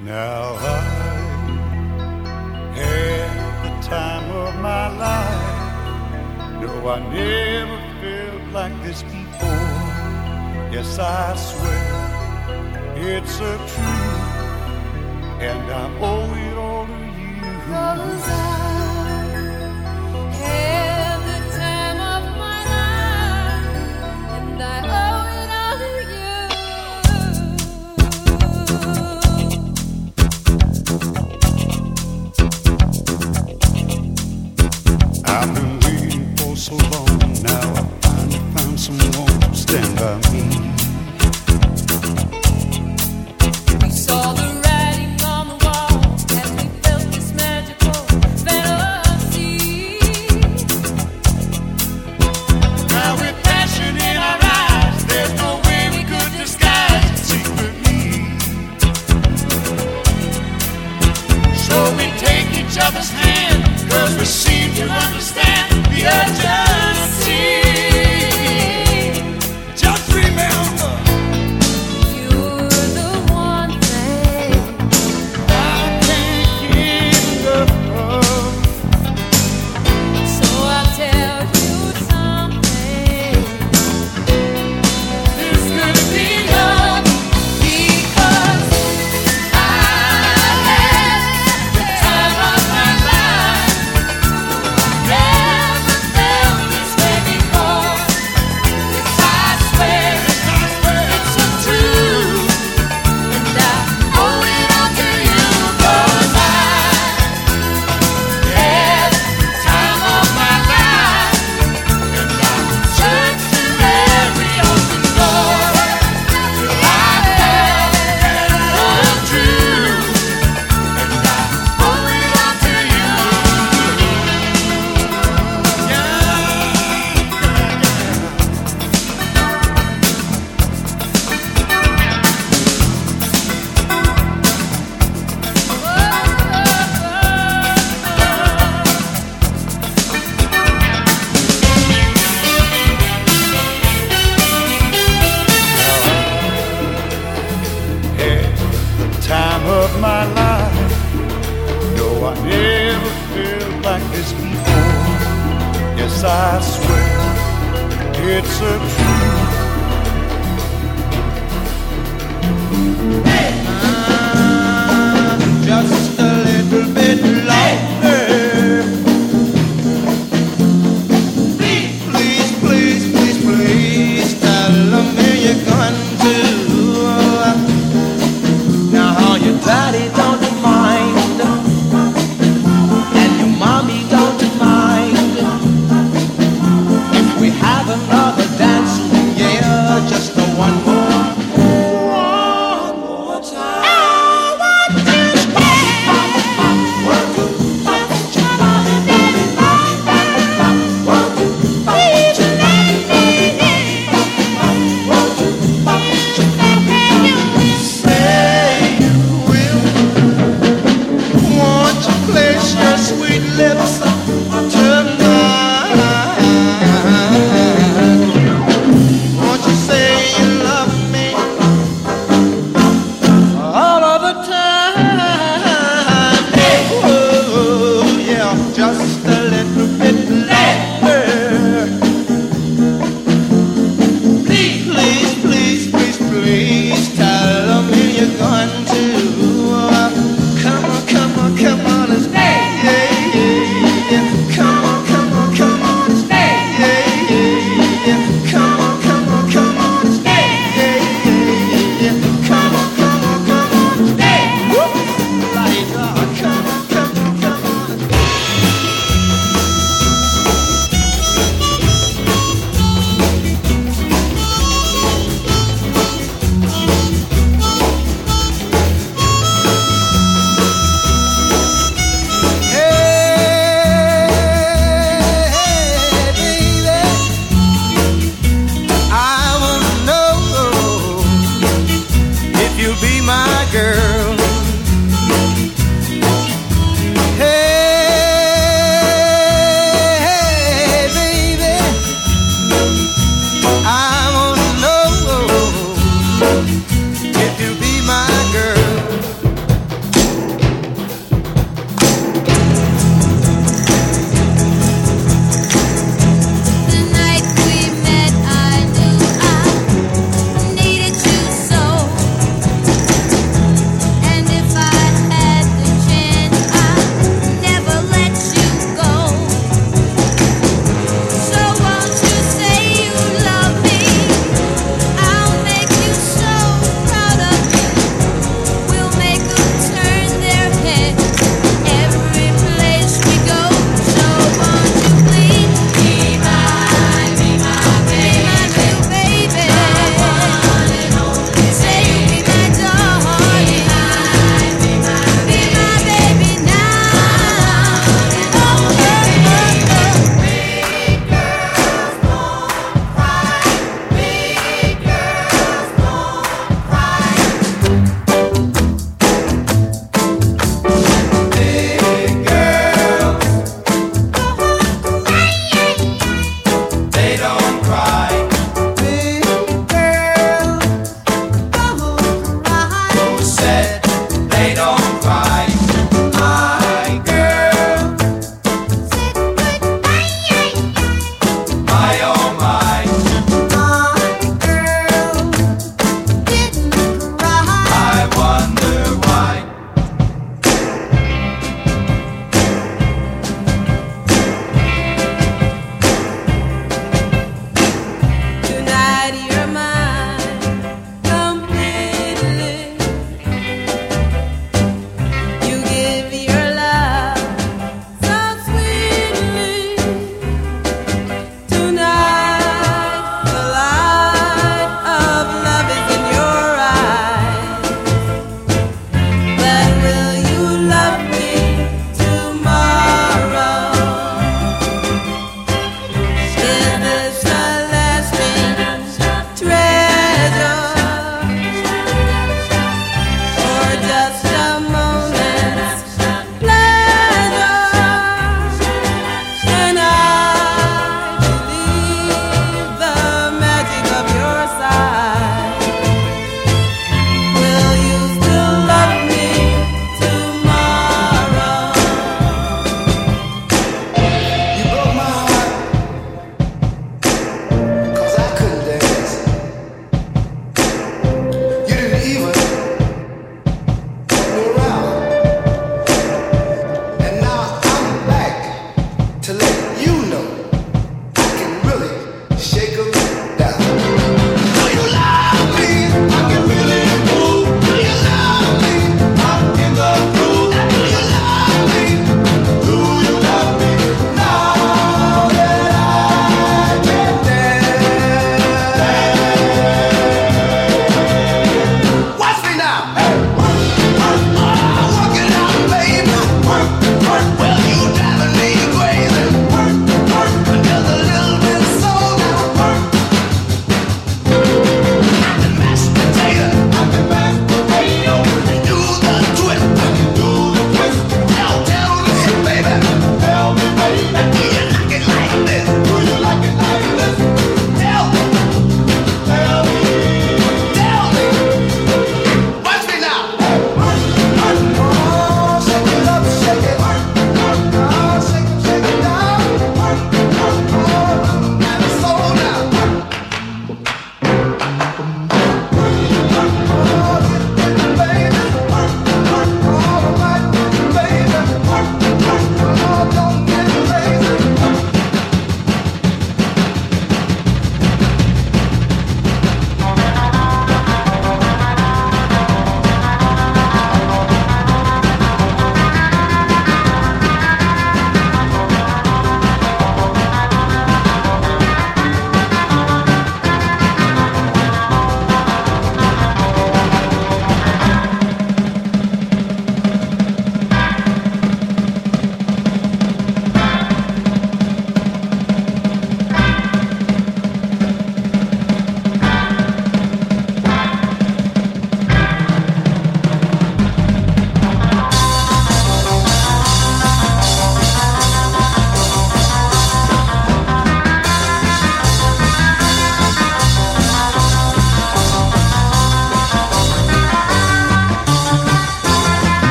Now I had the time of my life. No, I never felt like this before. Yes, I swear it's a truth, and I owe it all to you. 'Cause I had the time of my life, and I owe it all to you. I've been waiting for so long. Now I finally found someone to stand by me. We saw the writing on the wall, and we felt this magical fantasy. Now with passion in our eyes, there's no way we could disguise it secretly. So we take each other's hand, 'cause we seem to understand the urgency. Just remember, You're the one thing I can't get enough of. So I'll tell you something. It's gonna be love, Because I had the time of my life. Never felt this way before. Yes, I swear it's a truth, and I owe it all to you. 'Cause I had the time of my life, and I searched through every open door till I found the truth, and I owe it all to you. Had the time of my life. No, I never felt like this before. Yes, I swear it's a truth. Just a little bit longer. Please, please, please, please, please tell me you're going to. Now your daddy don't mind, and your mommy don't mind if we have another dance, yeah, just a one more time. I want to say you will. Want to place your sweet lips tonight. Won't you say you love me all of the time? Hey, oh, yeah, just a little bit longer. Please, please, please, please, please tell me you're going to. Come on, come on, come on and stay. Yeah, yeah, yeah. Come on, come on, come on and stay. Yeah, yeah, yeah. Come on, come on, come on and stay. Yeah, yeah, yeah. Come on, come on, come on and stay. Whoop. Like, come on, come on, come on and stay. Hey, baby, I wanna know if you'll be my girl.